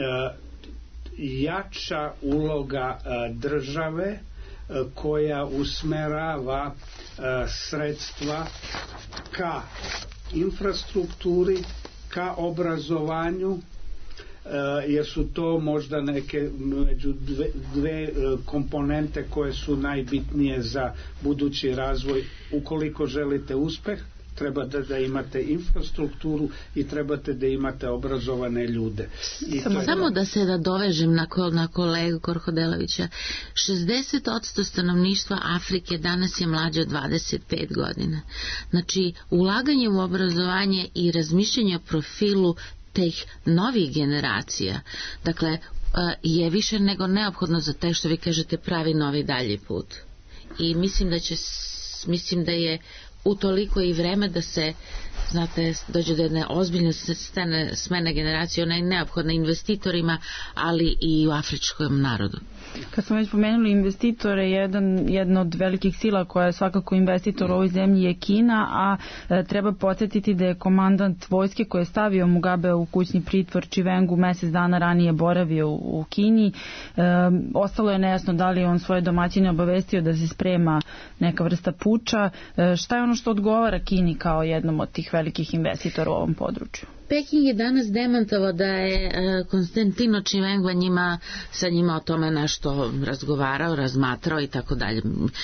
jača uloga e, države e, koja usmerava e, sredstva ka infrastrukturi, ka obrazovanju, jer su to možda neke među dve, dve komponente koje su najbitnije za budući razvoj. Ukoliko želite uspeh, trebate da imate infrastrukturu i trebate da imate obrazovane ljude. I samo, je... samo da se da dovežem na, ko, na kolegu Korhodelovića. šezdeset posto stanovništva Afrike danas je mlađe od dvadeset pet godina. Znači, ulaganje u obrazovanje i razmišljanje o profilu tih novih generacija, dakle, je više nego neophodno za te što vi kažete pravi novi dalji put. I mislim da će, mislim da je utoliko i vreme da se, znate, dođe do jedne ozbiljne stene, smene generacije, ona je neophodna investitorima, ali i u afričkom narodu. Kad smo već pomenuli investitore, jedan, jedna od velikih sila koja je svakako investitor u ovoj zemlji je Kina, a e, treba podsjetiti da je komandant vojske koji je stavio Mugabe u kućni pritvor Chiwengu mesec dana ranije boravio u, u Kini. E, ostalo je nejasno da li je on svoje domaćine obavestio da se sprema neka vrsta puča. E, šta je ono što odgovara Kini kao jednom od tih velikih investitora u ovom području? Peking je danas demantovao da je Konstantino Chiwenga njima, sa njima o tome nešto razgovarao, razmatrao i tako dalje.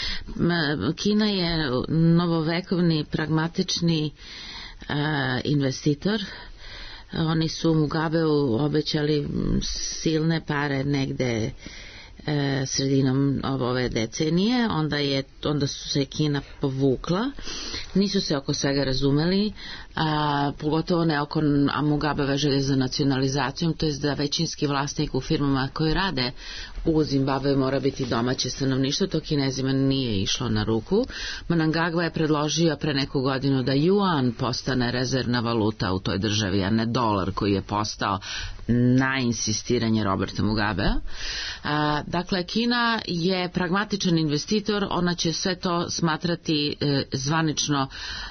Kina je novovekovni, pragmatični uh, investitor. Oni su Mugabeu obećali silne pare negde E, sredinom ove decenije, onda, je, onda su se Kina povukla, nisu se oko svega razumeli, a, pogotovo ne oko Mugabeve želje za nacionalizacijom, to je da većinski vlasnik u firmama koje rade u Zimbabwe mora biti domaće stanovništvo, to Kinezima nije išlo na ruku. Mnangagwa je predložio pre neku godinu da juan postane rezervna valuta u toj državi, a ne dolar koji je postao na insistiranje Roberta Mugabea. A, dakle, Kina je pragmatičan investitor, ona će sve to smatrati e, zvanično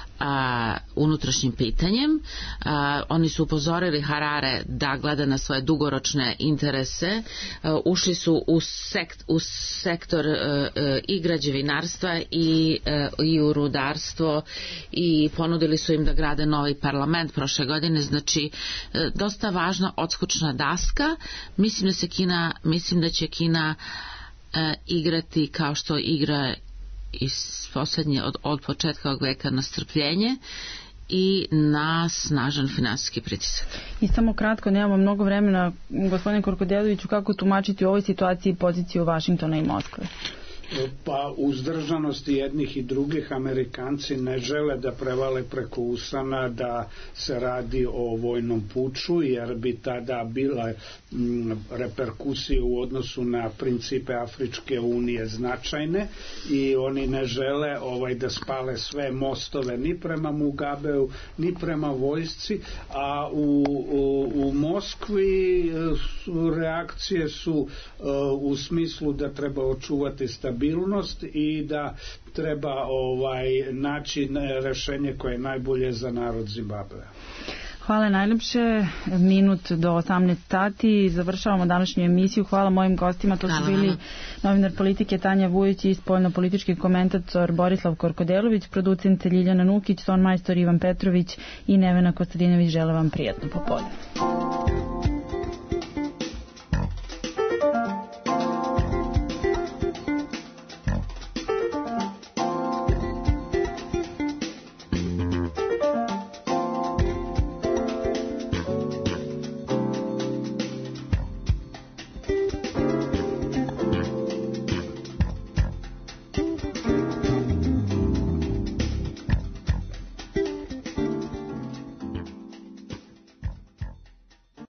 a, unutrašnjim pitanjem. A, oni su upozorili Harare da gleda na svoje dugoročne interese. A, ušli su u, sekt, u sektor a, a, i građevinarstva i, a, i u rudarstvo i ponudili su im da grade novi parlament prošle godine. Znači, a, dosta važna odskučna daska. Mislim da se Kina, mislim da će Kina a, igrati kao što igra iz poslednje, od, od početka ovog veka na strpljenje i na snažan finansijski pritisak. I samo kratko, nemamo mnogo vremena, gospodine Korhodeloviću, kako tumačiti u ovoj situaciji poziciju Vašingtona i Moskve? Pa uzdržanosti jednih i drugih, Amerikanci ne žele da prevale preko usana da se radi o vojnom puču, jer bi tada bila m, reperkusije u odnosu na principe Afričke unije značajne i oni ne žele ovaj da spale sve mostove ni prema Mugabeu ni prema vojsci, a u, u, u Moskvi su, reakcije su uh, u smislu da treba očuvati stabilnost i da treba ovaj naći rešenje koje je najbolje za narod Zimbabvea. Hvala najlepše. Minut do osamnaest sati. Završavamo današnju emisiju. Hvala mojim gostima. To su bili novinar politike Tanja Vujić i spoljno-politički komentator Borislav Korhodelović, producent Ljiljana Nukić, ton majstor Ivan Petrović i Nevena Kostadinović. Želim vam prijatno popodne.